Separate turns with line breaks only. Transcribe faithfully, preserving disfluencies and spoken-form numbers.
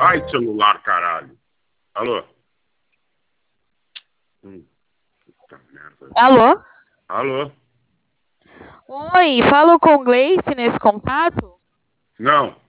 Ai, celular, caralho. Alô? Hum, puta merda.
Alô?
Alô?
Oi, falo com Gleice nesse contato?
Não.